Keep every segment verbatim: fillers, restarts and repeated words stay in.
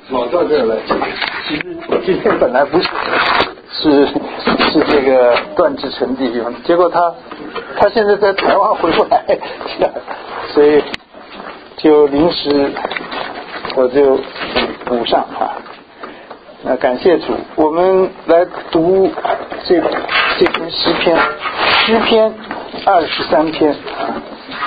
跑到这儿来。其实今天本来不是，是是这个段志成弟兄，结果他他现在在台湾回不来，所以就临时我就补上啊。那感谢主，我们来读这这篇诗篇，诗篇二十三篇啊。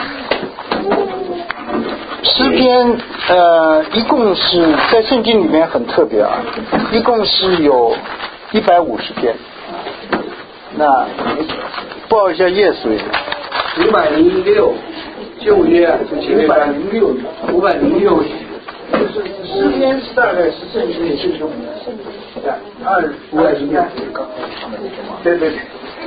诗篇呃，一共是在圣经里面很特别啊，一共是有一百五十篇。那报一下页数， 五百零六，旧约就前面五百零六， 五百零六， 就是诗篇是大概是圣经里最重的，二五百零六，对对对。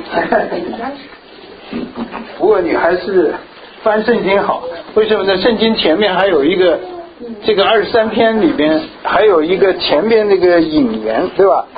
不过你还是翻圣经好，为什么呢？圣经前面还有一个这个二十三篇里边还有一个前边那个引言，对吧？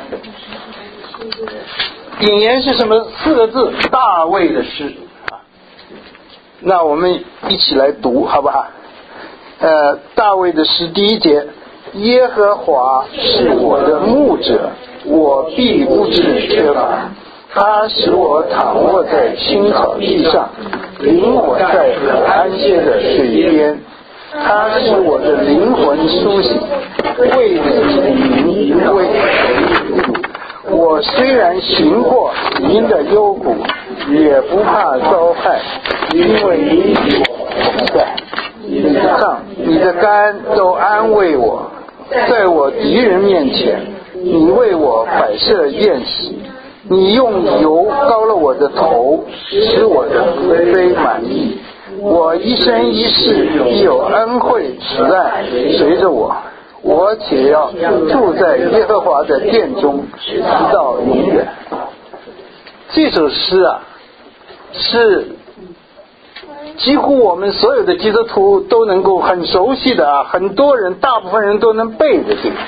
引言是什么？四个字，大卫的诗啊。那我们一起来读好不好？呃，大卫的诗第一节，耶和华是我的牧者，我必不致缺乏。他使我躺卧在青草地上，领我在可安歇的水边。他使我的灵魂苏醒，为你名为我虽然行过您的幽谷，也不怕遭害，因为你与我同在。你的杖、你的竿都安慰我，在我敌人面前，你为我摆设宴席。你用油膏了我的头，使我的杯满溢。我一生一世必有恩惠慈爱随着我，我且要住在耶和华的殿中，直到永远。这首诗啊，是几乎我们所有的基督徒都能够很熟悉的啊，很多人，大部分人都能背的这个。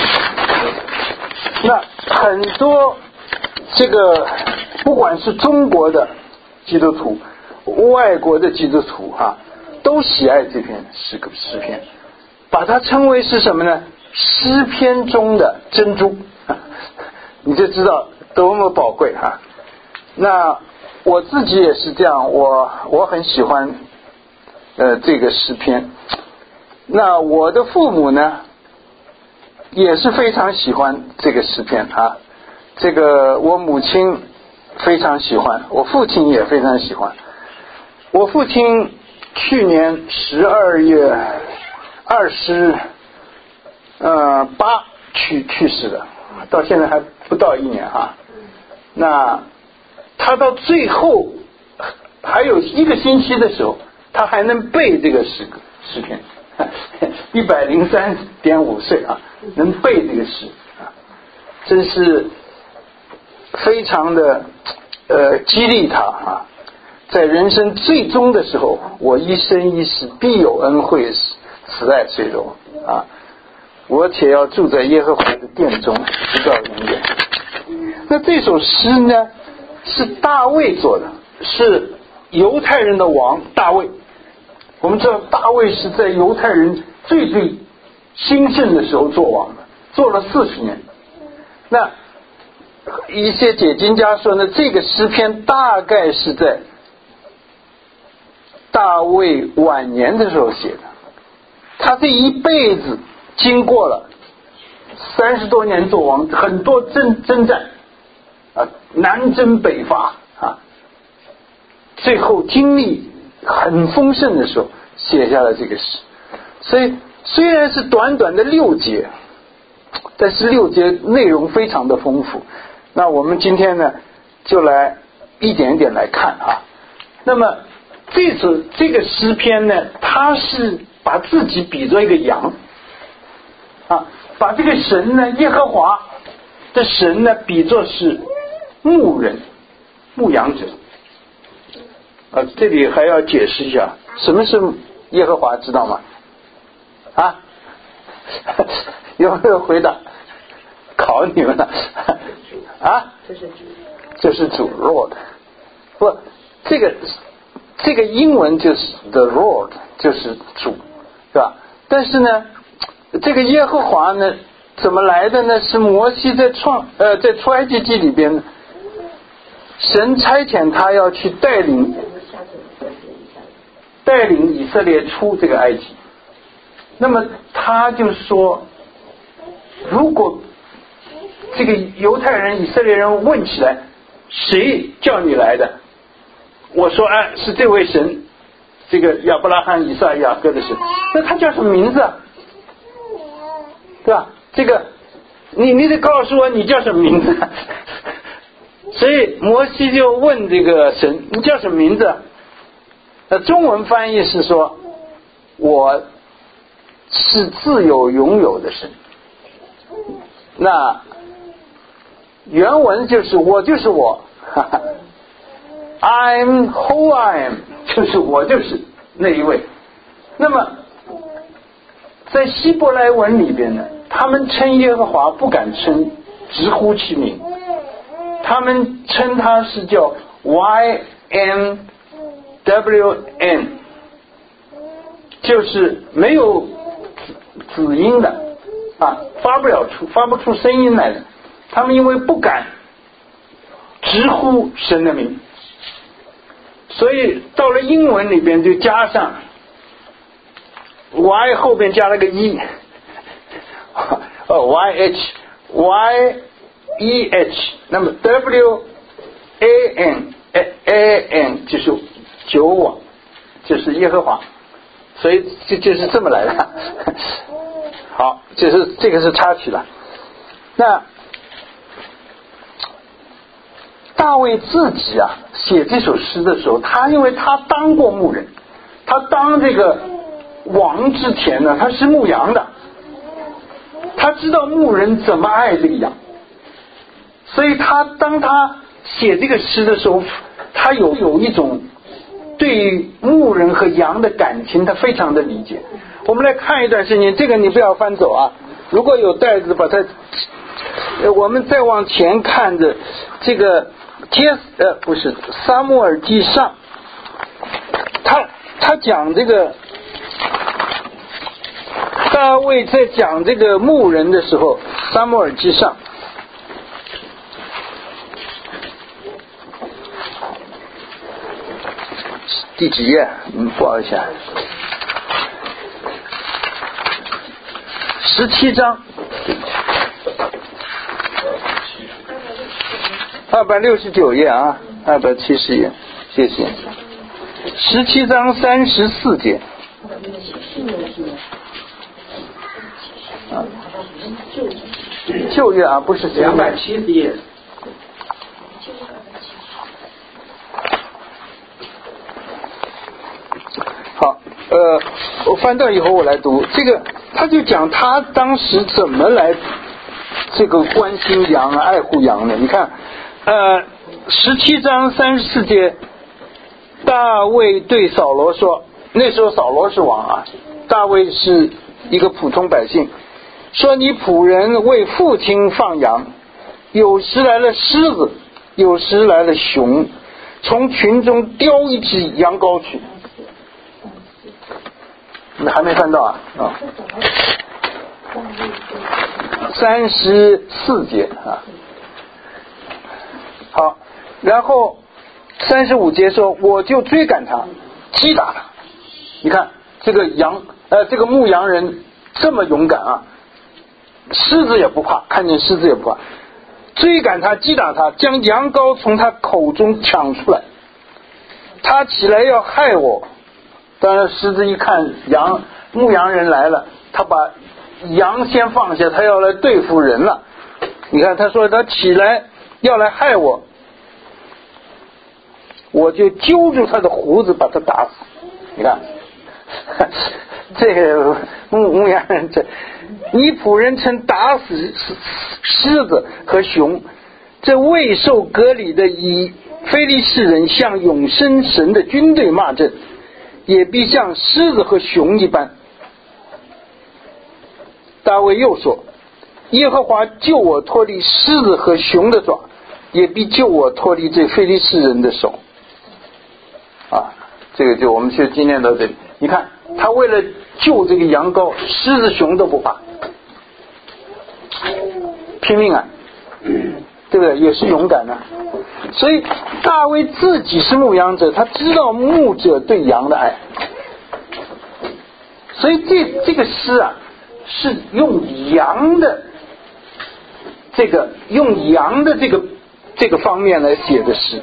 那很多这个不管是中国的基督徒，外国的基督徒啊，都喜爱这篇诗歌诗篇，把它称为是什么呢？诗篇中的珍珠，你就知道多么宝贵啊！那我自己也是这样，我我很喜欢呃这个诗篇。那我的父母呢，也是非常喜欢这个诗篇啊。这个我母亲非常喜欢，我父亲也非常喜欢。我父亲去年十二月二十呃八去去世的，到现在还不到一年啊。那他到最后还有一个星期的时候，他还能背这个诗歌诗篇，一百零三点五岁啊，能背这个诗啊，真是非常的呃激励他啊。在人生最终的时候，我一生一世必有恩惠慈爱随着我啊！我且要住在耶和华的殿中，直到永远。那这首诗呢，是大卫做的，是犹太人的王大卫。我们知道大卫是在犹太人最最兴盛的时候做王的，做了四十年。那一些解经家说呢，这个诗篇大概是在大卫晚年的时候写的。他这一辈子经过了三十多年做王，很多征征战啊，南征北伐啊，最后经历很丰盛的时候写下了这个诗。所以虽然是短短的六节，但是六节内容非常的丰富。那我们今天呢，就来一点一点来看啊。那么这首这个诗篇呢，它是把自己比作一个羊啊，把这个神呢，耶和华的神呢，比作是牧人、牧羊者啊。这里还要解释一下，什么是耶和华，知道吗？啊，有没有回答？考你们了啊？这是主 Lord， 不，这个这个英文就是 the Lord， 就是主，是吧？但是呢， 这个耶和华呢怎么来的呢？是摩西在创呃在出埃及记里边呢，神差遣他要去带领带领以色列出这个埃及。那么他就说，如果这个犹太人以色列人问起来，谁叫你来的？我说哎，是这位神，这个亚伯拉罕、以撒、雅各的神。那他叫什么名字啊？对吧？这个你你得告诉我你叫什么名字。所以摩西就问这个神，你叫什么名字？那中文翻译是说，我是自有拥有的神。那原文就是我就是我I'm who I am， 就是我就是那一位。那么在希伯来文里边呢，他们称耶和华不敢称直呼其名，他们称他是叫 Y N W N， 就是没有子音的啊，发不了出发不出声音来的。他们因为不敢直呼神的名，所以到了英文里边就加上 Y 后边加了个 E， 哦 Y H Y E H， 那么 W A N A N 就是九网，就是耶和华，所以这就是这么来的。好，就是这个是插曲了。那大卫自己啊写这首诗的时候，他因为他当过牧人，他当这个王之前呢，他是牧羊的，他知道牧人怎么爱这个羊，所以他当他写这个诗的时候，他有有一种对于牧人和羊的感情，他非常的理解。我们来看一段圣经，这个你不要翻走啊，如果有袋子把它，我们再往前看着这个帖呃不是撒母耳记上，他他讲这个大卫在讲这个牧人的时候，撒母耳记上第几页？嗯，不好意思，十七章，二百六十九页啊，二百七十页，谢谢。十七章三十四节。啊，旧约啊，不是两百七十页。 好，呃，我翻到以后我来读这个，他就讲他当时怎么来这个关心羊啊，爱护羊的。你看，呃，十七章三十四节，大卫对扫罗说，那时候扫罗是王啊，大卫是一个普通百姓，说你仆人为父亲放羊，有时来了狮子，有时来了熊，从群中叼一只羊羔去。你还没翻到啊？啊，三十四节啊。好，然后三十五节说，我就追赶他，击打他。你看这个羊，呃，这个牧羊人这么勇敢啊，狮子也不怕，看见狮子也不怕，追赶他，击打他，将羊羔从他口中抢出来。他起来要害我。当然狮子一看羊牧羊人来了，他把羊先放下，他要来对付人了。你看他说他起来要来害我，我就揪住他的胡子把他打死。你看这个牧牧羊人，这你仆人曾打死狮子和熊，这未受割礼的以非利士人向永生神的军队骂阵，也必像狮子和熊一般。大卫又说，耶和华救我脱离狮子和熊的爪，也必救我脱离这非利士人的手。啊，这个就我们就今天到这里。你看他为了救这个羊羔，狮子熊都不怕， 拼命啊，对不对？也是勇敢的、啊。所以大卫自己是牧羊者，他知道牧者对羊的爱。所以这这个诗啊，是用羊的这个用羊的这个这个方面来写的诗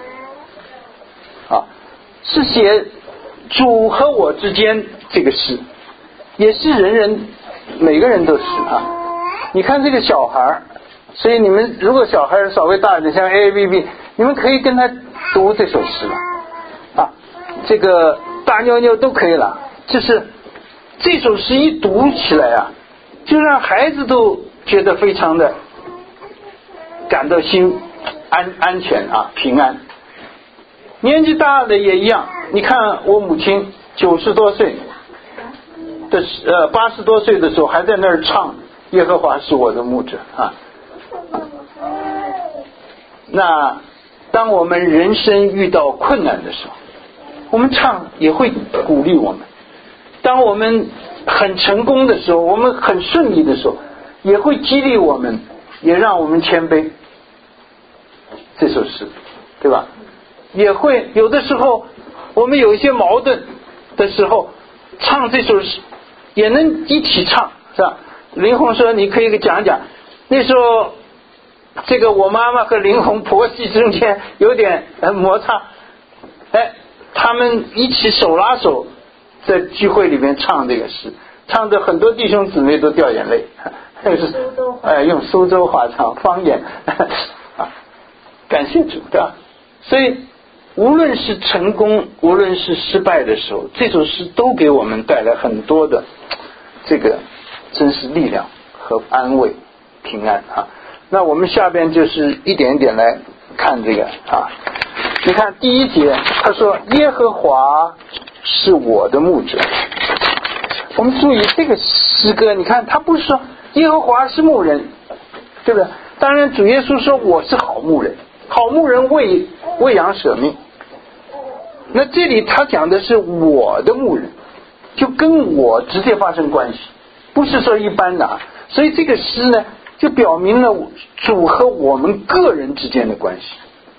啊，是写主和我之间这个诗，也是人人每个人都是啊。你看这个小孩，所以你们如果小孩稍微大一点，像 A A B B， 你们可以跟他读这首诗了啊，这个大妞妞都可以了，就是这首诗一读起来啊，就让孩子都觉得非常的感到心安安全啊，平安。年纪大的也一样，你看我母亲九十多岁的呃八十多岁的时候还在那儿唱耶和华是我的牧者啊。那当我们人生遇到困难的时候，我们唱也会鼓励我们。当我们很成功的时候，我们很顺利的时候，也会激励我们，也让我们谦卑。这首诗，对吧？也会有的时候我们有一些矛盾的时候，唱这首诗也能一起唱，是吧？林红说你可以讲讲，那时候这个我妈妈和林红婆媳中间有点摩擦，哎，他们一起手拉手在聚会里面唱这个诗，唱的很多弟兄姊妹都掉眼泪，是哎用苏州话唱方言啊，感谢主的。所以无论是成功无论是失败的时候，这首诗都给我们带来很多的这个真实力量和安慰平安啊。那我们下边就是一点一点来看这个啊。你看第一节他说耶和华是我的牧者，我们注意这个诗歌，你看他不是说耶和华是牧人，对不对？当然主耶稣说我是好牧人，好牧人为为羊舍命。那这里他讲的是我的牧人，就跟我直接发生关系，不是说一般的啊。所以这个诗呢就表明了主和我们个人之间的关系。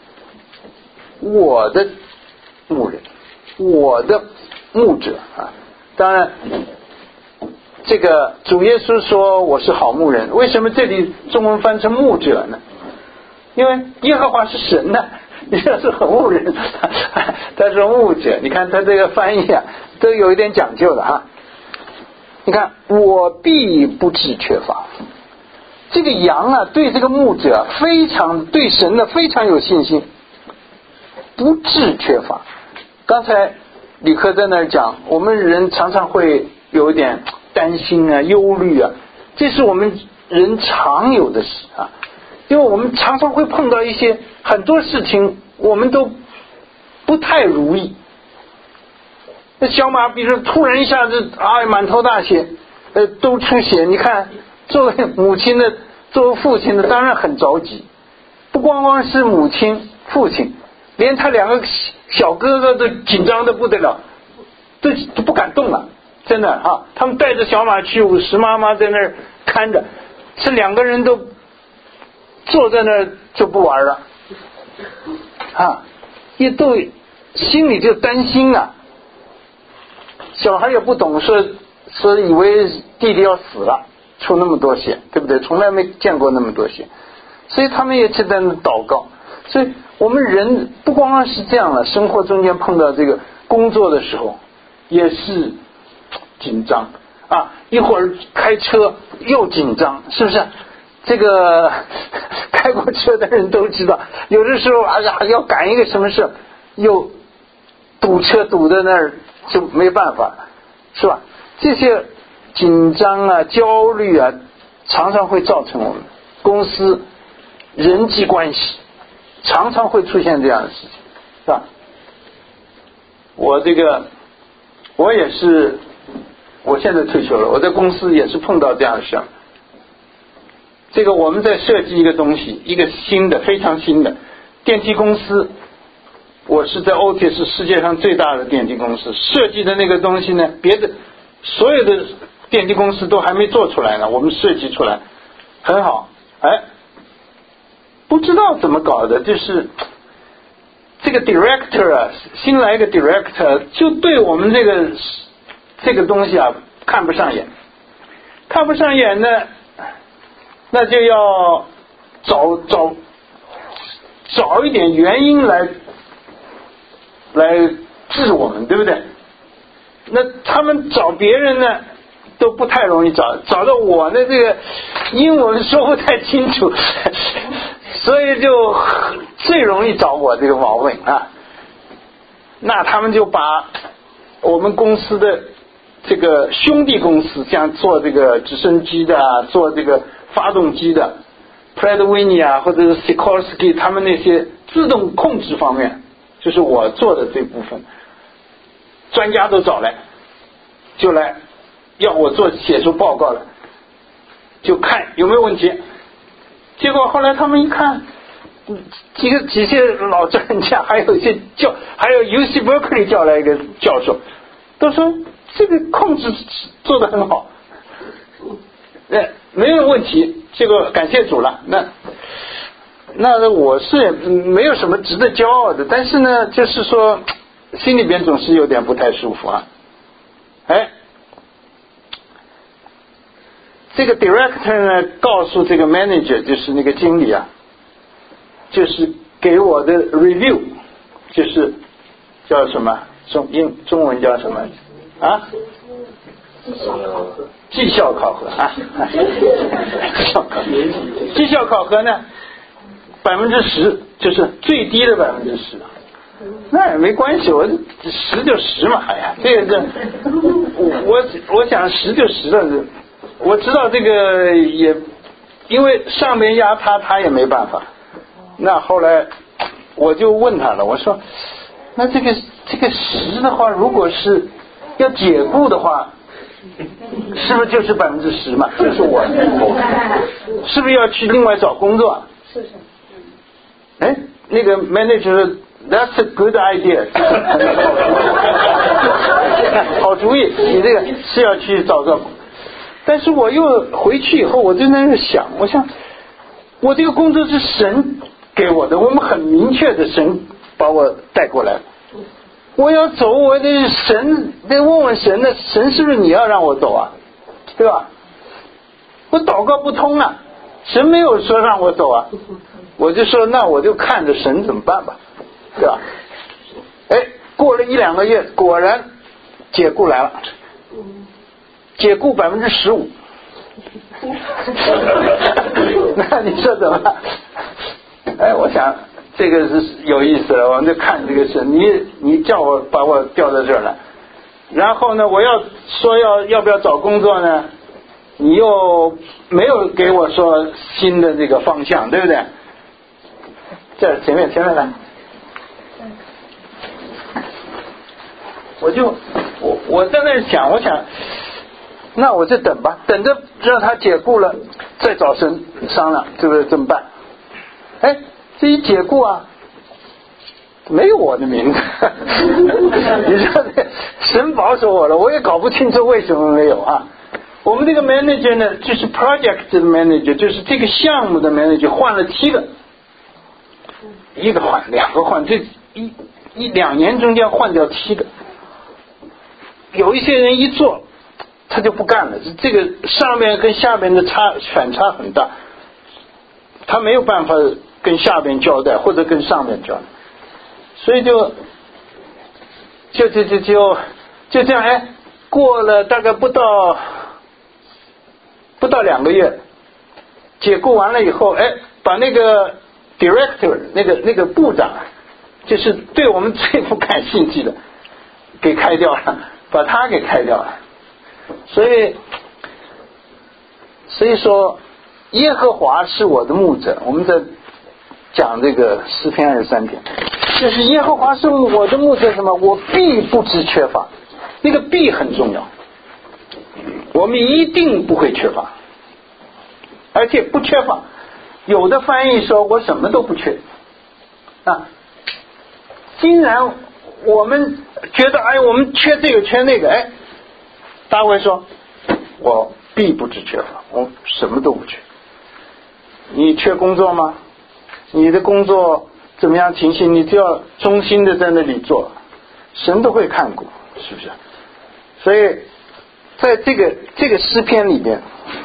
我的牧人，我的牧者啊。当然这个主耶稣说我是好牧人，为什么这里中文翻成牧者呢？因为耶和华是神呢，你说是牧人，他说牧者，你看他这个翻译啊都有一点讲究的啊。你看我必不致缺乏，这个羊啊对这个牧者非常对神呢非常有信心，不致缺乏。刚才李克在那儿讲，我们人常常会有一点担心啊忧虑啊，这是我们人常有的事啊。因为我们常常会碰到一些很多事情我们都不太如意。那小马比如突然一下子啊满头大血呃都出血，你看作为母亲的作为父亲的当然很着急，不光光是母亲父亲，连他两个小哥哥都紧张的不得了，都都不敢动了，真的啊。他们带着小马去，石妈妈在那儿看着，这两个人都坐在那儿就不玩了啊，也都心里就担心啊。小孩也不懂说说以为弟弟要死了，出那么多血，对不对？从来没见过那么多血，所以他们也在那祷告。所以我们人不光光是这样了，生活中间碰到这个工作的时候也是紧张啊，一会儿开车又紧张，是不是？这个开过车的人都知道，有的时候哎呀要赶一个什么事，又堵车堵在那儿就没办法，是吧？这些紧张啊焦虑啊常常会造成我们公司人际关系常常会出现这样的事情，是吧？我这个我也是，我现在退休了，我在公司也是碰到这样的事。这个我们在设计一个东西，一个新的非常新的电梯公司，我是在欧铁是世界上最大的电梯公司，设计的那个东西呢，别的所有的电梯公司都还没做出来呢，我们设计出来很好， 哎，不知道怎么搞的，就是这个 director 啊，新来一个 director 就对我们这个这个东西啊看不上眼，看不上眼呢，那就要找找找一点原因来来治我们，对不对？那他们找别人呢都不太容易找，找到我呢这个英文说不太清楚，所以就最容易找我这个毛病啊。那他们就把我们公司的这个兄弟公司，像做这个直升机的啊，做这个发动机的 Pratt Whitney 啊，或者是 Sikorsky 他们那些自动控制方面，就是我做的这部分专家都找来，就来要我做写出报告来，就看有没有问题。结果后来他们一看，几个几些老专家，还有一些教，还有 U C Berkeley 叫来一个教授，都说这个控制做得很好，呃，没有问题。这个感谢主了。那那我是没有什么值得骄傲的，但是呢，就是说心里边总是有点不太舒服啊。哎，这个 director 呢告诉这个 manager， 就是那个经理啊，就是给我的 review， 就是叫什么中英中文叫什么啊？ 绩效考核。 绩效考核啊，绩效考核，绩效考核呢，百分之十，就是最低的百分之十。那也没关系，我十就十嘛，哎呀，这个这，我我想十就十了。我知道这个也，因为上面压他，他也没办法。那后来我就问他了，我说，那这个这个十的话，如果是要解雇的话，是不是就是百分之十嘛？就是我，是不是要去另外找工作？ 是是。 哎，那个 manager that's a good idea， 好主意，你这个是要去找个。但是我又回去以后，我就在那想，我想我这个工作是神给我的，我们很明确的神把我带过来，我要走，我得神得问问神呢，神是不是你要让我走啊？对吧？我祷告不通啊，神没有说让我走啊，我就说那我就看着神怎么办吧，对吧？哎，过了一两个月，果然解雇来了，解雇百分之十五，那你说怎么办？哎，我想这个是有意思了，我们就看这个事，你你叫我把我调到这儿来，然后呢，我要说要要不要找工作呢？你又没有给我说新的这个方向，对不对？这前面前面来，我就我我在那想，我想，那我就等吧，等着让他解雇了，再找神商量，这个怎么办？哎，这一解雇啊，没有我的名字，你说这神保守我了，我也搞不清楚为什么没有啊。我们这个 manager 呢，就是 project 的 manager， 就是这个项目的 manager 换了七个，一个换，两个换，这一一两年中间换掉七个。有一些人一做，他就不干了，这个上面跟下面的差反差很大，他没有办法跟下边交代，或者跟上面交代，所以就就就就就就这样，哎，过了大概不到。不到两个月，解雇完了以后，哎，把那个 director 那个那个部长，就是对我们最不感兴趣的，给开掉了，把他给开掉了。所以，所以说，耶和华是我的牧者。我们在讲这个诗篇二十三篇，就是耶和华是我的牧者，什么？我必不知缺乏。那个必很重要。我们一定不会缺乏，而且不缺乏。有的翻译说我什么都不缺啊。竟然我们觉得哎，我们缺这个缺那个，哎，大卫说我必不知缺乏，我什么都不缺。 你缺工作吗？你的工作怎么样情形？你就要忠心的在那里做，神都会看顾，是不是？所以在这个这个诗篇里边，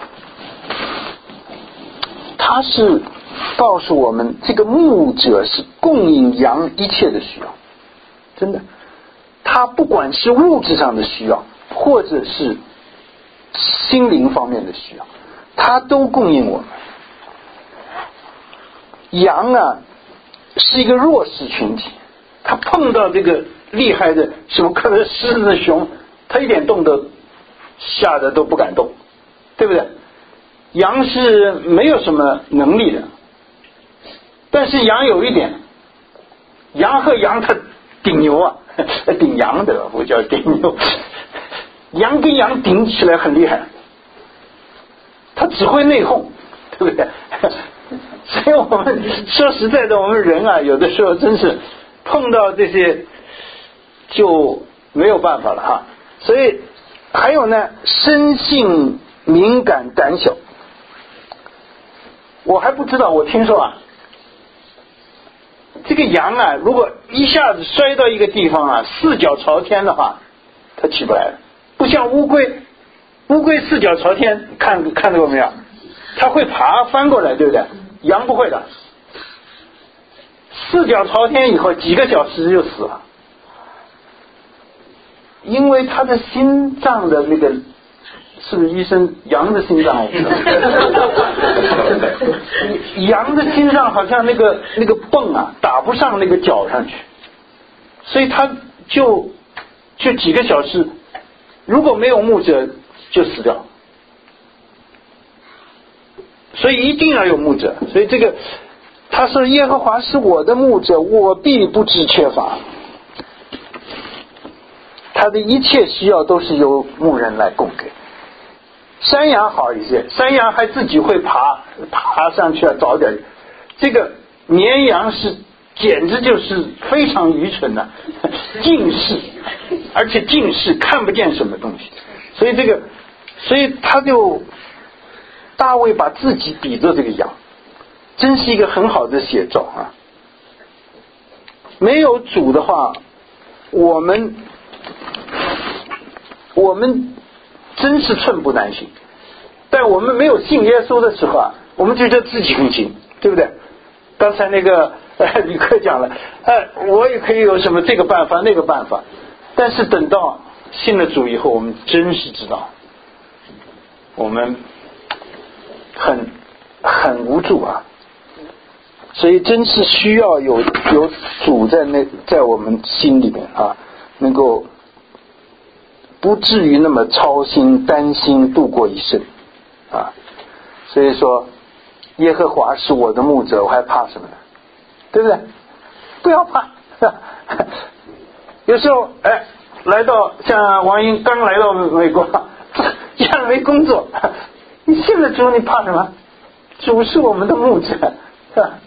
他是告诉我们，这个牧者是供应羊一切的需要，真的，他不管是物质上的需要，或者是心灵方面的需要，他都供应我们。羊啊是一个弱势群体，他碰到这个厉害的什么可能狮子熊，他一点动都吓得都不敢动，对不对？羊是没有什么能力的，但是羊有一点，羊和羊它顶牛啊，顶羊的不叫顶牛，羊跟羊顶起来很厉害，它只会内讧，对不对？所以我们说实在的，我们人啊有的时候真是碰到这些就没有办法了哈。所以还有呢，生性敏感胆小，我还不知道，我听说啊，这个羊啊如果一下子摔到一个地方啊，四脚朝天的话它起不来了，不像乌龟，乌龟四脚朝天，看看到过没有？它会爬翻过来，对不对？羊不会的，四脚朝天以后几个小时就死了，因为他的心脏的那个，是不是医生？羊的心脏我不知道，羊的心脏好像那个那个泵啊打不上那个脚上去，所以他就就几个小时，如果没有牧者就死掉。所以一定要有牧者，所以这个他说耶和华是我的牧者，我必不致缺乏。他的一切需要都是由牧人来供给。山羊好一些，山羊还自己会爬爬上去啊，找点。这个绵羊是简直就是非常愚蠢的，近视，而且近视看不见什么东西，所以这个，所以他就。大卫把自己比作这个羊，真是一个很好的写照啊！没有主的话，我们我们真是寸步难行。但我们没有信耶稣的时候啊，我们觉得自己很行，对不对？刚才那个呃吕克讲了，呃，我也可以有什么这个办法那个办法，但是等到信了主以后，我们真是知道，我们。很很无助啊，所以真是需要有有主在那在我们心里面啊，能够不至于那么操心担心度过一生啊。所以说耶和华是我的牧者，我还怕什么呢？对不对？不要怕。有时候哎，来到像王英刚来到美国，竟然没工作。你信了主，你怕什么？主是我们的牧者，是吧？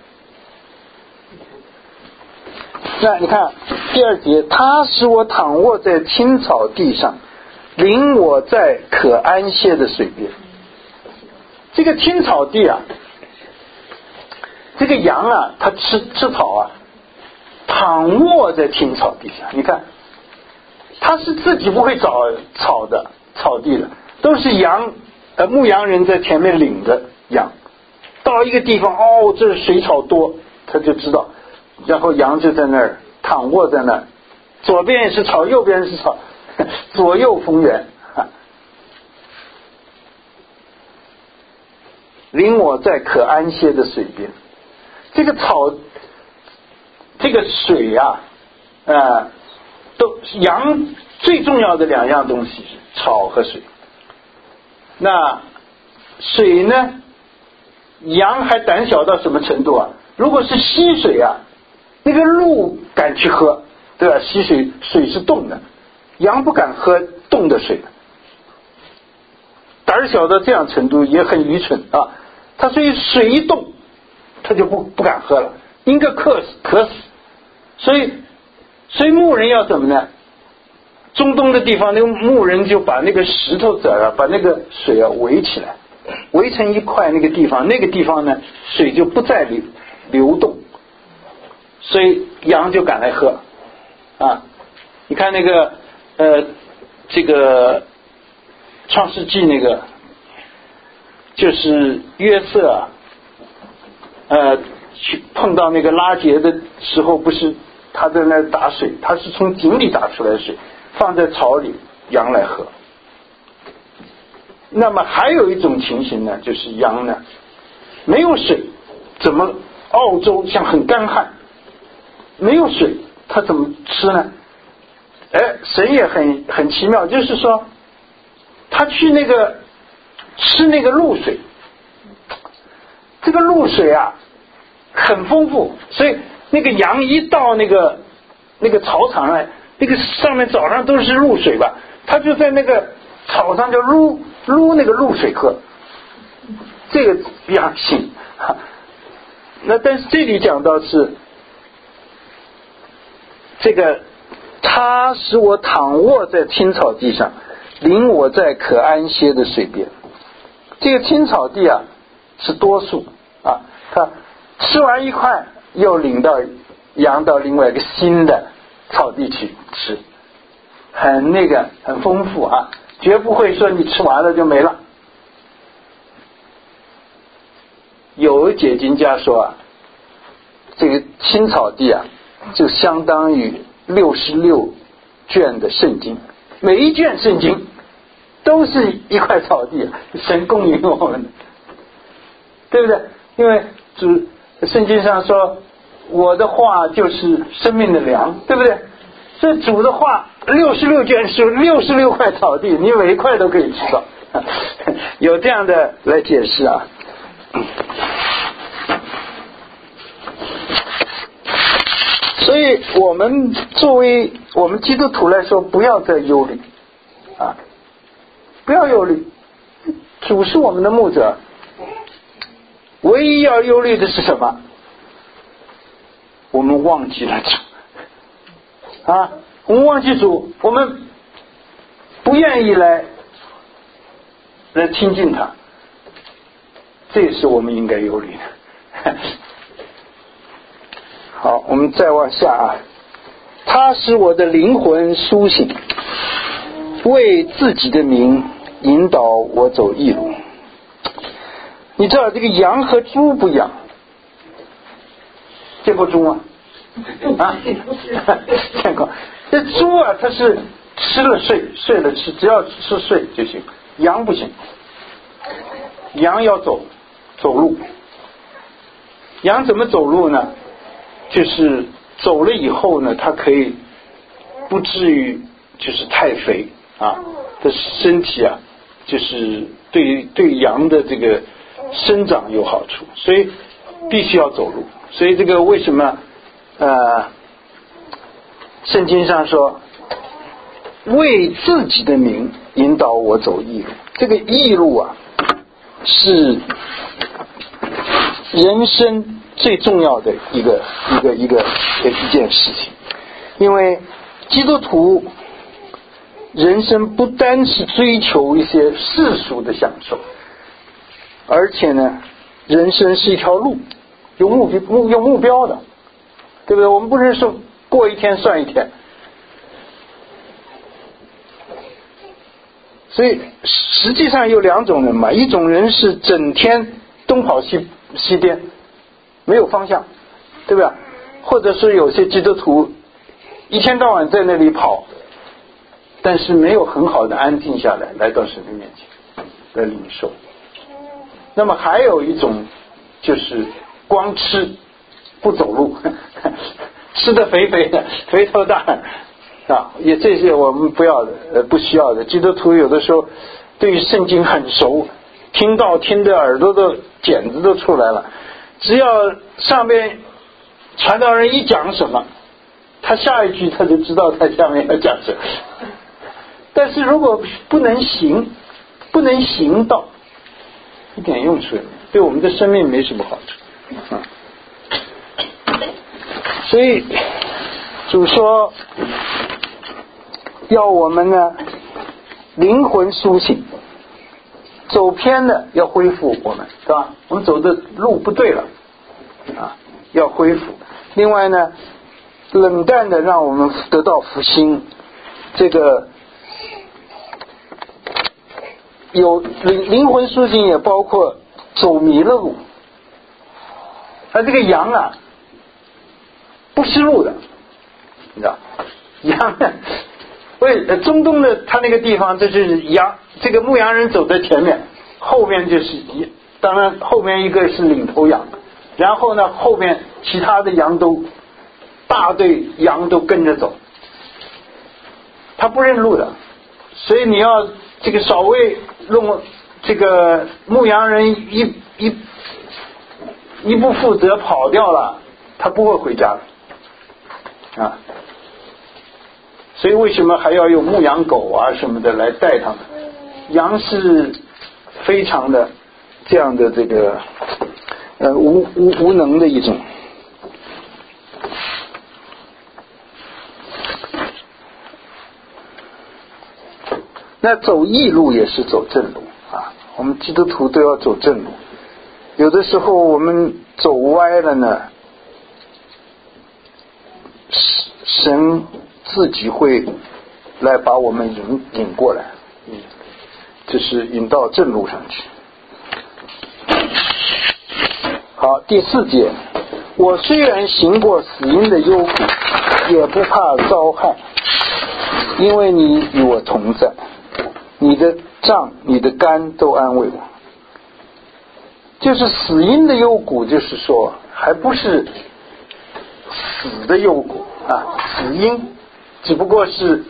那你看第二节，他使我躺卧在青草地上，领我在可安歇的水边。这个青草地啊，这个羊啊，它吃吃草啊，躺卧在青草地上。你看，它是自己不会找草的草地的，都是羊。呃，牧羊人在前面领着羊，到一个地方，哦，这水草多，他就知道，然后羊就在那儿躺卧在那儿，左边是草，右边是草，左右逢源，领我在可安歇的水边。这个草，这个水啊，呃，都羊最重要的两样东西是草和水。那水呢？羊还胆小到什么程度啊？如果是溪水啊，那个鹿敢去喝，对吧？溪水水是冻的，羊不敢喝冻的水，胆小到这样程度也很愚蠢啊！它所以水一冻，它就不不敢喝了，应该渴死渴死。所以，所以牧人要怎么呢？中东的地方，那个牧人就把那个石头子啊，把那个水啊围起来， 围成一块那个地方，那个地方呢水就不再流流动，所以羊就赶来喝啊。你看那个呃这个创世纪那个就是约瑟啊呃去碰到那个拉结的时候，不是他在那打水，他是从井里打出来的水放在槽里，羊来喝。那么还有一种情形呢，就是羊呢没有水，怎么澳洲像很干旱，没有水它怎么吃呢？哎，神也很很奇妙，就是说他去那个吃那个露水，这个露水啊很丰富，所以那个羊一到那个那个草场来，那个上面早上都是露水吧，他就在那个草上就撸撸那个露水喝，这个羊性。那但是这里讲到是这个，他使我躺卧在青草地上，领我在可安歇的水边。这个青草地啊是多数啊，他吃完一块又领到羊到另外一个新的草地去吃，很那个很丰富啊，绝不会说你吃完了就没了。有解经家说啊，这个青草地啊就相当于六十六卷的圣经，每一卷圣经都是一块草地，神供应我们的，对不对？因为主圣经上说我的话就是生命的粮，对不对？所以主的话六十六卷是六十六块草地，你每一块都可以吃到，有这样的来解释啊。所以我们作为我们基督徒来说，不要再忧虑啊，不要忧虑，主是我们的牧者，唯一要忧虑的是什么？我们忘记了主啊，我们忘记主，我们不愿意来来亲近他，这也是我们应该忧虑的。好，我们再往下啊。他使我的灵魂苏醒，为自己的名引导我走义路。你知道这个羊和猪不一样，见过猪吗？啊，见过。这猪啊，它是吃了睡，睡了吃，只要吃睡就行。羊不行，羊要走走路。羊怎么走路呢？就是走了以后呢，它可以不至于就是太肥啊，它身体啊，就是对对羊的这个生长有好处，所以必须要走路。所以这个为什么呃，圣经上说为自己的名引导我走义路，这个义路啊是人生最重要的一个一个一个一件事情，因为基督徒人生不单是追求一些世俗的享受，而且呢，人生是一条路，有目标有目标的，对不对？我们不是说过一天算一天，所以实际上有两种人嘛，一种人是整天东跑西西颠，没有方向，对吧？或者是有些基督徒一天到晚在那里跑，但是没有很好的安静下来，来到神的面前来领受。那么还有一种就是光吃不走路，吃得肥肥的，肥头大啊，也这些我们不要的，呃，不需要的。基督徒有的时候对于圣经很熟，听到听的耳朵都茧子都出来了，只要上面传道人一讲什么，他下一句他就知道他下面要讲什么。但是如果不能行，不能行道，一点用处也没有，对我们的生命没什么好处啊。所以主说要我们呢灵魂苏醒， 走偏了要恢复我们，是吧？我们走的路不对了啊，要恢复。另外呢，冷淡的让我们得到复兴，这个有灵灵魂苏醒，也包括走迷了路。而这个羊啊，不失路的，你知道，羊呢，为中东的他那个地方，这是羊，这个牧羊人走在前面，后面就是，当然后面一个是领头羊，然后呢后面其他的羊都大队羊都跟着走，他不认路的，所以你要这个稍微弄这个牧羊人一一一不负责跑掉了，他不会回家的啊。所以为什么还要用牧羊狗啊什么的来带他们？羊是非常的这样的这个呃无无无能的一种。那走义路也是走正路啊，我们基督徒都要走正路。有的时候我们走歪了呢，神自己会来把我们引引过来，就是引到正路上去。好，第四节，我虽然行过死荫的幽谷，也不怕遭害，因为你与我同在，你的杖你的竿都安慰我。就是死荫的幽谷，就是说还不是死的幽谷啊，死荫只不过是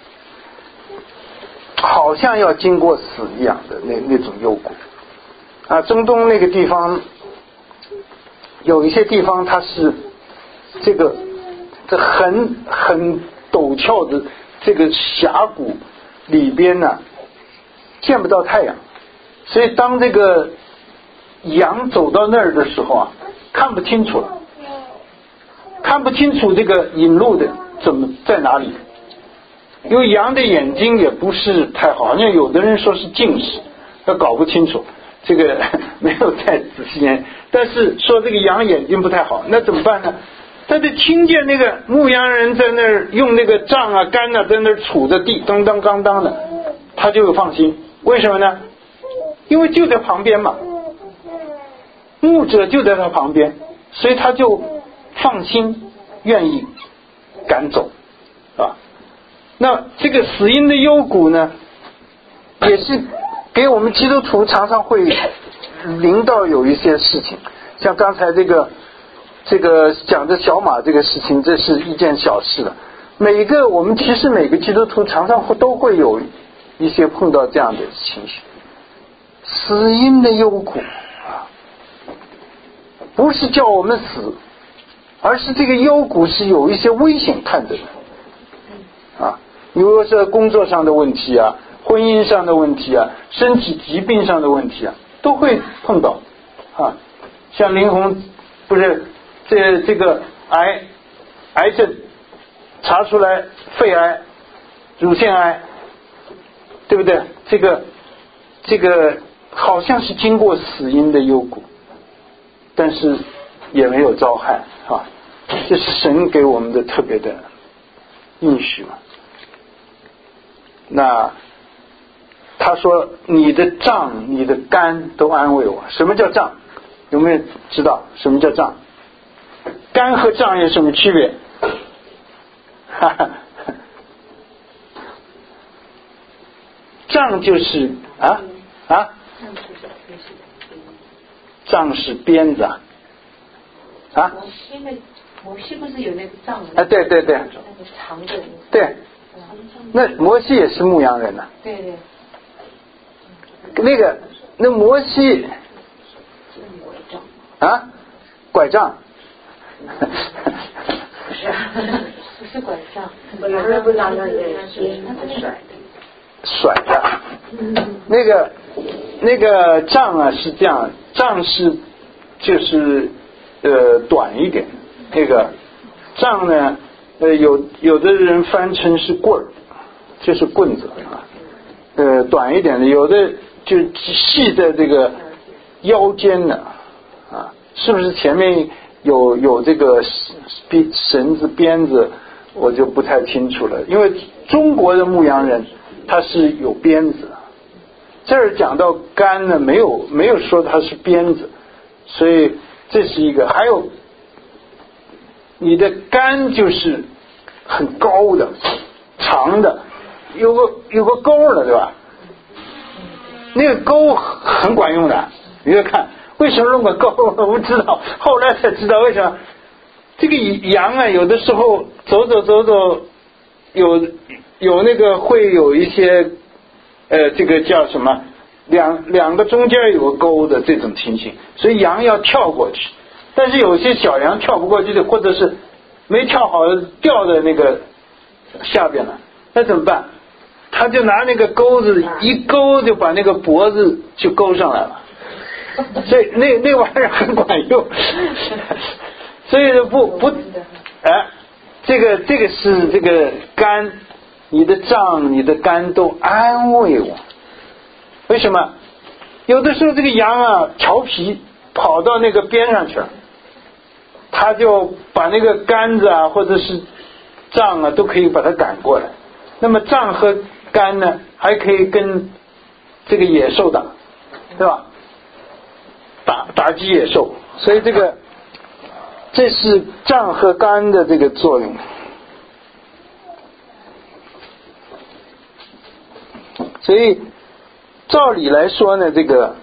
好像要经过死一样的那那种幽谷啊。中东那个地方有一些地方它是这个这很很陡峭的这个峡谷里边呢，见不到太阳，所以当这个羊走到那儿的时候啊，看不清楚了，看不清楚这个引路的怎么在哪里，因为羊的眼睛也不是太好，好像有的人说是近视，他搞不清楚，这个没有太仔细研，但是说这个羊眼睛不太好，那怎么办呢？他就听见那个牧羊人在那儿用那个杖啊竿啊在那儿杵着地，当当当当的，他就有放心。为什么呢？因为就在旁边嘛，牧者就在他旁边，所以他就放心愿意赶走啊。那这个死荫的幽谷呢，也是给我们基督徒常常会临到有一些事情，像刚才这个这个讲的小马这个事情，这是一件小事了。每一个我们其实每个基督徒常常都会有一些碰到这样的情绪，死荫的幽谷啊，不是叫我们死，而是这个幽谷是有一些危险看着的啊。比如说工作上的问题啊，婚姻上的问题啊，身体疾病上的问题啊，都会碰到啊。像林红不是这这个癌癌症查出来，肺癌、乳腺癌，对不对？这个这个好像是经过死荫的幽谷，但是也没有遭害啊，这是神给我们的特别的应许嘛。那他说你的杖你的竿都安慰我。什么叫杖？有没有知道什么叫杖？竿和杖有什么区别？哈哈，杖就是啊啊，杖是鞭子啊啊。 摩西那摩西不是有那个杖吗？ 啊，对对对， 那个长的。 对，那摩西也是牧羊人呐、啊。 对对。 那个那摩西啊，拐杖。 不是，不是拐杖，有人不拿那个甩甩的。那个那个杖啊是这样，杖是就是呃短一点，那个杖呢呃有有的人翻成是棍儿，就是棍子啊，呃短一点的，有的就系在这个腰间呢，啊，是不是前面有有这个鞭绳子鞭子，我就不太清楚了。因为中国的牧羊人他是有鞭子，这儿讲到杆呢，没有没有说它是鞭子，所以这是一个。还有你的杆就是很高的长的，有个有个钩的，对吧？那个钩很管用的。你再看为什么弄个钩，我不知道，后来才知道为什么。这个羊啊，有的时候走走走走，有有那个会有一些呃，这个叫什么，两两个中间有个沟的这种情形，所以羊要跳过去。但是有些小羊跳不过去的，或者是没跳好掉在那个下边了，那怎么办？他就拿那个钩子一勾，就把那个脖子就勾上来了。所以那那玩意儿很管用。所以不不，哎，这个这个是这个肝，你的脏你的肝都安慰我。为什么？有的时候这个羊啊调皮跑到那个边上去了，他就把那个杆子啊或者是脏啊都可以把它赶过来。那么脏和肝呢还可以跟这个野兽打，对吧？打打击野兽。所以这个这是脏和肝的这个作用。所以照理来说呢，这个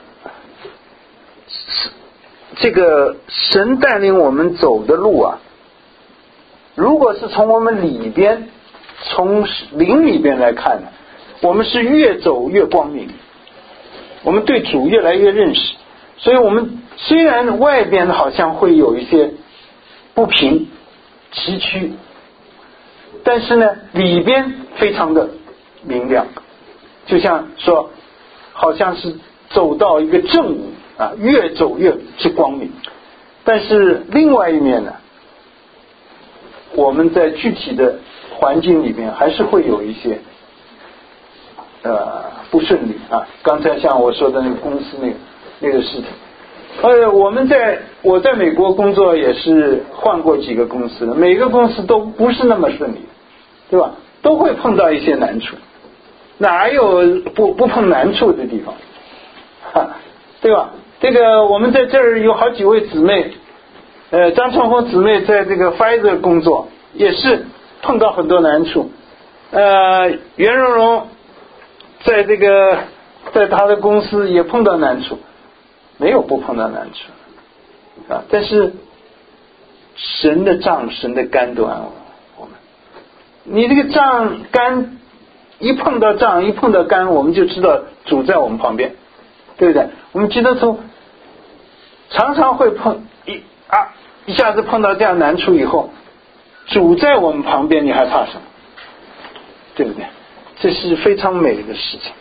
这个神带领我们走的路啊，如果是从我们里边从灵里边来看呢，我们是越走越光明，我们对主越来越认识。所以我们虽然外边好像会有一些不平崎岖，但是呢里边非常的明亮，就像说好像是走到一个正午啊，越走越是光明。但是另外一面呢，我们在具体的环境里面还是会有一些呃不顺利啊。刚才像我说的那个公司那个那个事情，呃，我们在我在美国工作也是换过几个公司的，每个公司都不是那么顺利，对吧？都会碰到一些难处，哪有不不碰难处的地方，哈，对吧？这个我们在这儿有好几位姊妹，呃，张春红姊妹在这个 Pfizer 工作，也是碰到很多难处。呃，袁荣荣在这个在他的公司也碰到难处，没有不碰到难处啊。但是神的杖神的肝都安慰我们。你这个杖肝一碰到杖一碰到肝，我们就知道主在我们旁边，对不对？我们基督徒常常会碰一啊一下子碰到这样难处以后，主在我们旁边，你还怕什么？对不对？这是非常美的事情。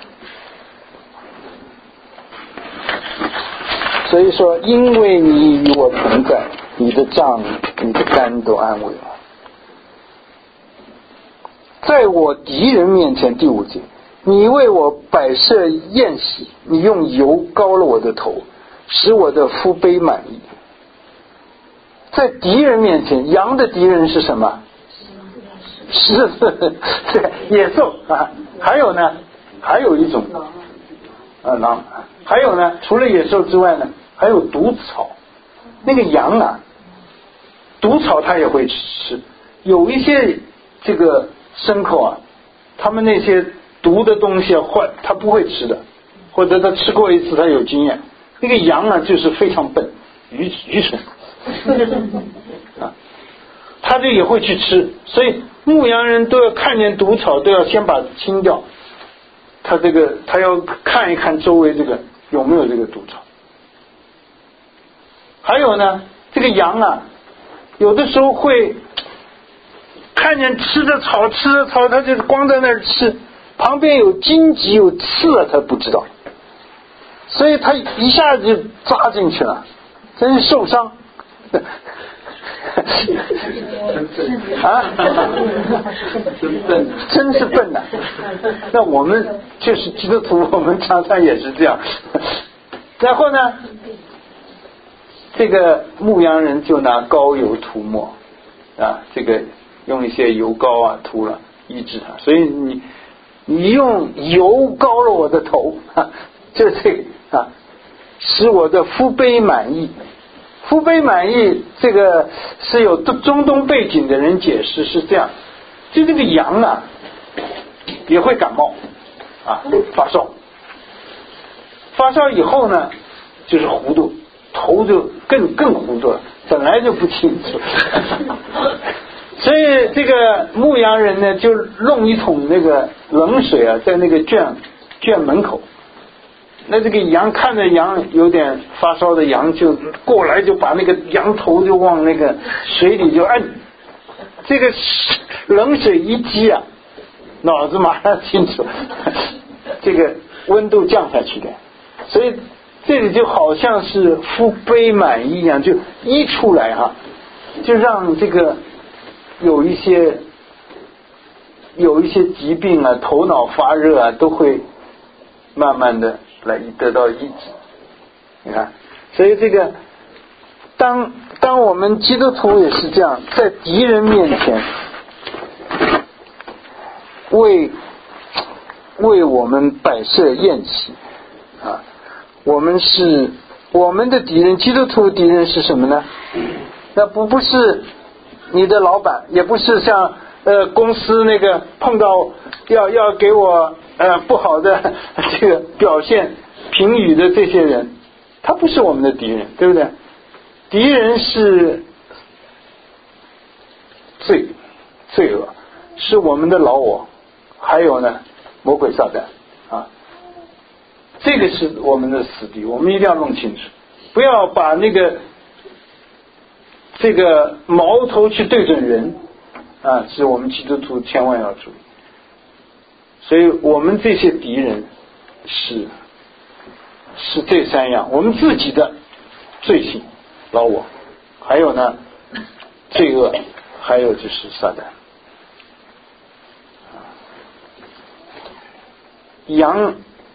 所以说，因为你与我同在，你的杖你的肝都安慰我。在我敌人面前，第五节，你为我摆设宴席，你用油膏了我的头，使我的福杯满溢。在敌人面前，羊的敌人是什么？狮子，对，野兽啊。还有呢，还有一种啊狼。还有呢，除了野兽之外呢，还有毒草。那个羊啊，毒草它也会吃。有一些这个牲口啊，他们那些毒的东西啊，坏他不会吃的，或者他吃过一次他有经验。那个羊啊，就是非常笨，愚愚蠢啊，他就也会去吃。所以牧羊人都要看见毒草，都要先把它清掉。他这个他要看一看周围这个有没有这个毒草。还有呢，这个羊啊，有的时候会看见吃的草吃的草，他就光在那儿吃，旁边有荆棘有刺啊，他不知道，所以他一下子就扎进去了，真是受伤。 啊，真笨，真是笨呐！那我们就是基督徒，我们常常也是这样。然后呢，这个牧羊人就拿膏油涂抹啊，这个用一些油膏啊涂了医治他。所以你你用油膏了我的头，啊、就是这个啊，使我的福杯满溢。福杯满溢，这个是有中东背景的人解释是这样，就这个羊啊也会感冒啊，发烧，发烧以后呢就是糊涂，头就更更糊涂了，本来就不清楚。所以这个牧羊人呢就弄一桶那个冷水啊在那个圈圈门口，那这个羊看着羊有点发烧的羊就过来，就把那个羊头就往那个水里就摁，这个冷水一激啊，脑子马上清楚，这个温度降下去的。所以这里就好像是福杯满溢一样，就一出来哈、啊，就让这个有一些有一些疾病啊，头脑发热啊，都会慢慢的来得到医治。你看，所以这个当当我们基督徒也是这样，在敌人面前为为我们摆设宴席啊，我们是我们的敌人，基督徒的敌人是什么呢？那不不是你的老板，也不是像呃公司那个碰到要要给我呃不好的这个表现评语的这些人，他不是我们的敌人，对不对？敌人是罪罪恶，是我们的老我，还有呢魔鬼撒旦啊，这个是我们的死敌，我们一定要弄清楚，不要把那个这个矛头去对准人啊，是我们基督徒千万要注意。所以我们这些敌人是是这三样，我们自己的罪行老我，还有呢罪恶，还有就是撒旦。羊，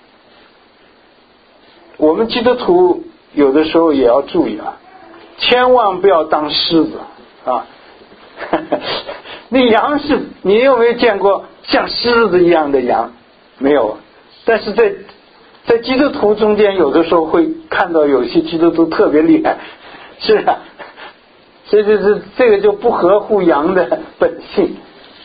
我们基督徒有的时候也要注意啊，千万不要当狮子啊！那羊是，你有没有见过像狮子一样的羊？没有。但是在在基督徒中间，有的时候会看到有些基督徒特别厉害，是吧？所以这是这个就不合乎羊的本性。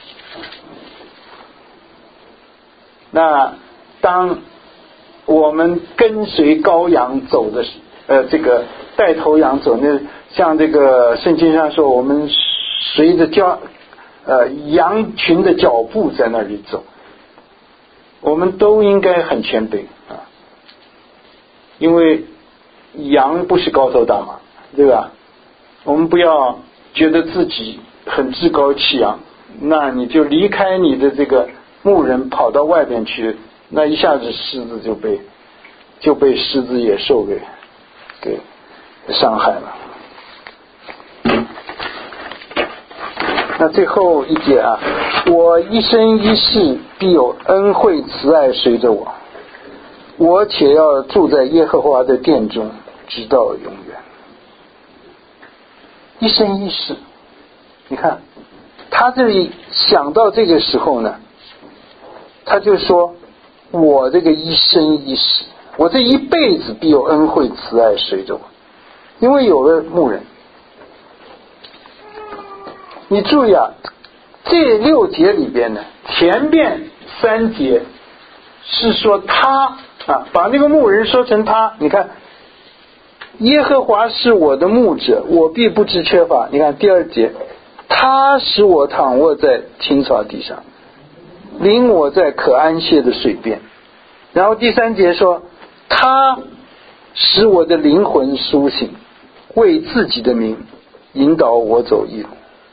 那当我们跟随羔羊走的呃这个带头羊走，那像这个圣经上说，我们随着交呃羊群的脚步在那里走，我们都应该很谦卑啊，因为羊不是高头大马，对吧？我们不要觉得自己很趾高气扬，那你就离开你的这个牧人跑到外边去，那一下子狮子就被就被狮子野兽给给伤害了。那最后一节啊，我一生一世必有恩惠慈爱随着我，我且要住在耶和华的殿中，直到永远。一生一世，你看他这里想到这个时候呢，他就说我这个一生一世，我这一辈子必有恩惠慈爱随着我。因为有了牧人，你注意啊，这六节里边呢，前面三节是说他啊，把那个牧人说成他。你看，耶和华是我的牧者，我必不致缺乏。你看第二节，他使我躺卧在青草地上，领我在可安歇的水边。然后第三节说，他使我的灵魂苏醒，为自己的名引导我走义路。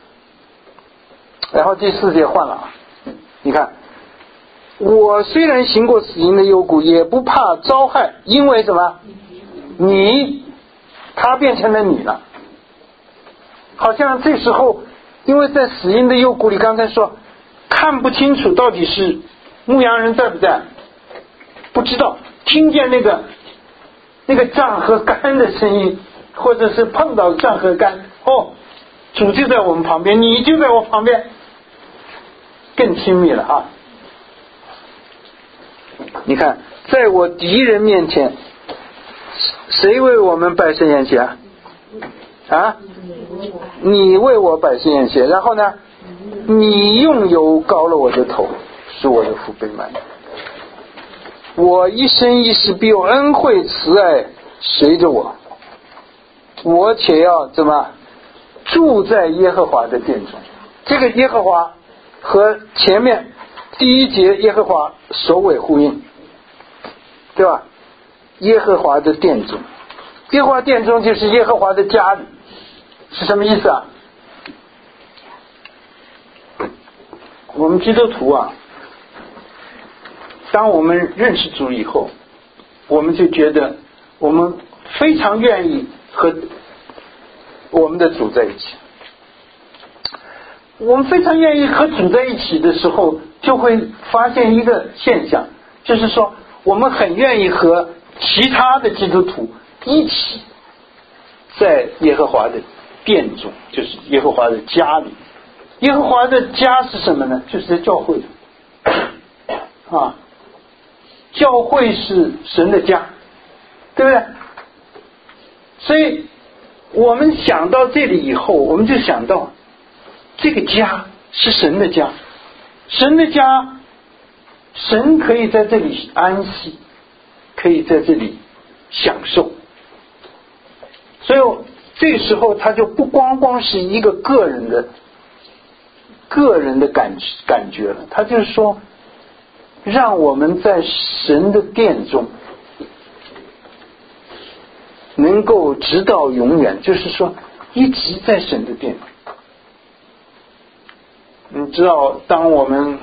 然后第四节换了，你看，我虽然行过死荫的幽谷，也不怕遭害，因为什么？你，他变成了你了。 好像这时候，因为在死荫的幽谷里，刚才说看不清楚到底是牧羊人在不在，不知道，听见那个那个杖和杆的声音，或者是碰到杖和杆，哦，主就在我们旁边，你就在我旁边，更亲密了啊！你看，在我敌人面前，谁为我们摆设筵席啊？啊，你为我摆设筵席，然后呢，你用油膏了我的头，使我的腹被满。我一生一世必有恩惠慈爱随着我，我且要怎么住在耶和华的殿中。这个耶和华和前面第一节耶和华首尾呼应，对吧？耶和华的殿中，耶和华殿中就是耶和华的家里，是什么意思啊？我们基督徒啊，当我们认识主以后，我们就觉得我们非常愿意和我们的主在一起。我们非常愿意和主在一起的时候，就会发现一个现象，就是说我们很愿意和其他的基督徒一起在耶和华的殿中，就是耶和华的家里。耶和华的家是什么呢？就是在教会啊，教会是神的家，对不对？所以我们想到这里以后，我们就想到这个家是神的家，神的家，神可以在这里安息，可以在这里享受。所以这个时候他就不光光是一个个人的个人的感感觉了，他就是说让我们在神的殿中能够直到永远，就是说一直在神的殿。你知道当我们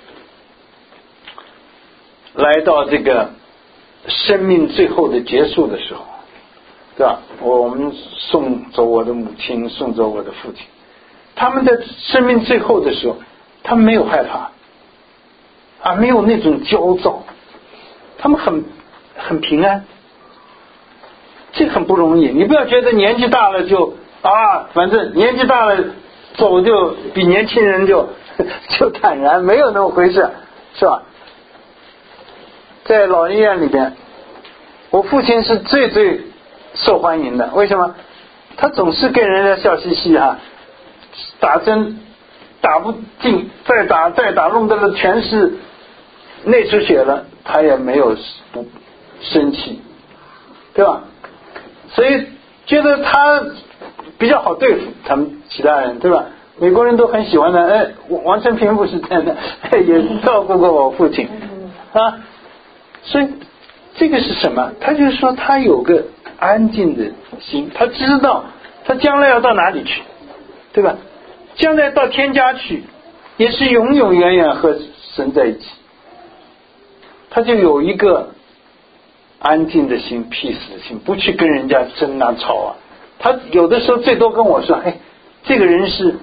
来到这个生命最后的结束的时候，对吧？我们送走我的母亲，送走我的父亲，他们在生命最后的时候，他们没有害怕啊，没有那种焦躁，他们很很平安。这很不容易，你不要觉得年纪大了就啊，反正年纪大了走就比年轻人就就坦然，没有那么回事，是吧？在老人院里边，我父亲是最最受欢迎的，为什么？他总是跟人家笑嘻嘻啊，打针打不进，再打再打，弄得了全是内出血了，他也没有不生气，对吧？所以觉得他比较好对付他们其他人，对吧？美国人都很喜欢的。哎，王承平不是这样的，也照顾过我父亲啊。所以这个是什么？他就是说他有个安静的心，他知道他将来要到哪里去，对吧？将来到天家去，也是永永远远和神在一起。他就有一个安静的心， peace 的心，不去跟人家争啊吵啊。他有的时候最多跟我说，哎，这个人是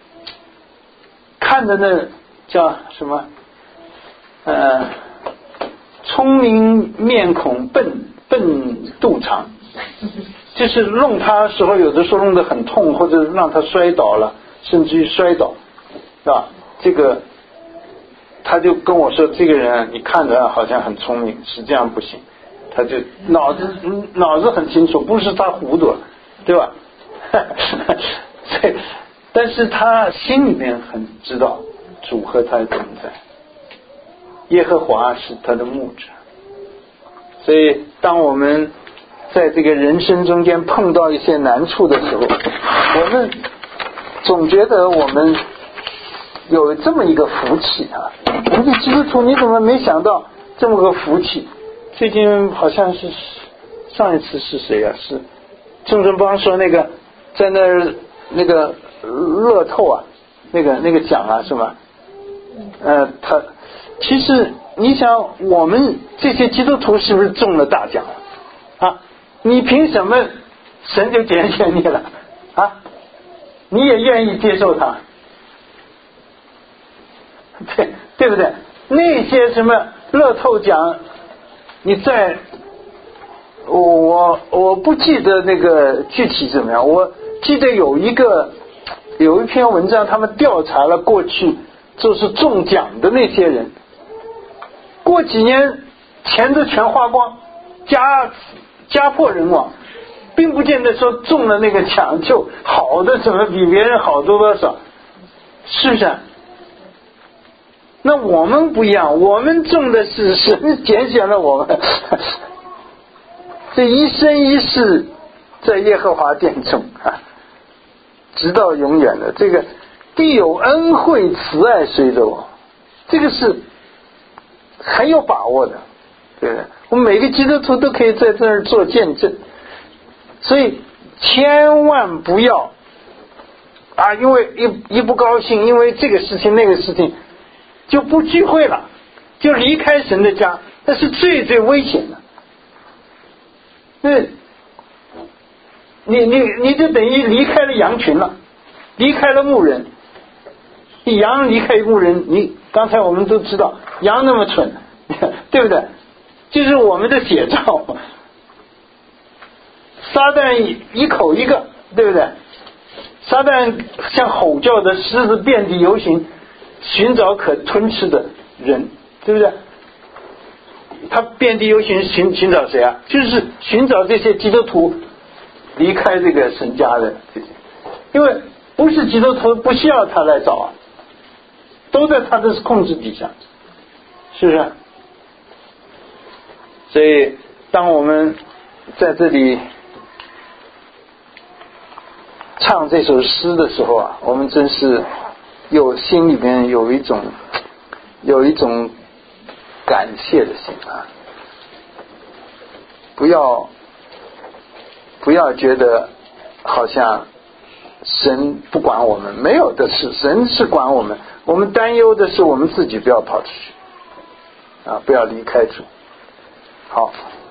看的那叫什么呃聪明面孔，笨笨肚肠，就是弄他时候有的时候弄得很痛，或者让他摔倒了，甚至于摔倒，是吧？这个他就跟我说，这个人你看着好像很聪明，实际上不行。他就脑子脑子很清楚，不是他糊涂了，对吧？所以但是他心里面很知道主和他同在，耶和华是他的牧者。所以当我们在这个人生中间碰到一些难处的时候，我们总觉得我们有这么一个福气啊！我们这基督徒你怎么没想到这么个福气？最近好像是上一次是谁啊？是郑正邦说那个在那儿那个乐透啊，那个那个奖啊，是吧？呃，他其实你想，我们这些基督徒是不是中了大奖啊？你凭什么神就拣选你了啊？ 你也愿意接受它，对对不对？那些什么乐透奖，你在我我我不记得那个具体怎么样，我记得有一个有一篇文章，他们调查了过去就是中奖的那些人，过几年钱都全花光，家家破人亡，并不见得说中了那个奖就好的什么比别人好多多少，是不是？那我们不一样，我们中的是神拣选了我们，这一生一世在耶和华殿中啊，直到永远的。这个必有恩惠慈爱随着我，这个是很有把握的，对不对？我们每个基督徒都可以在这儿做见证，所以千万不要啊，因为一一不高兴，因为这个事情那个事情就不聚会了，就离开神的家，那是最最危险的。对，你你你就等于离开了羊群了，离开了牧人。羊离开牧人，你刚才我们都知道，羊那么蠢，对不对？就是我们的写照。撒旦一一口一个，对不对？撒旦像吼叫的狮子遍地游行，寻找可吞吃的人，对不对？他遍地游行寻寻找谁啊？就是寻找这些基督徒离开这个神家的这些，因为不是基督徒不需要他来找啊，都在他的控制底下，是不是？所以当我们在这里唱这首诗的时候啊，我们真是有心里面有一种有一种感谢的心啊，不要不要觉得好像神不管我们，没有的是，神是管我们，我们担忧的是我们自己不要跑出去啊，不要离开主。好。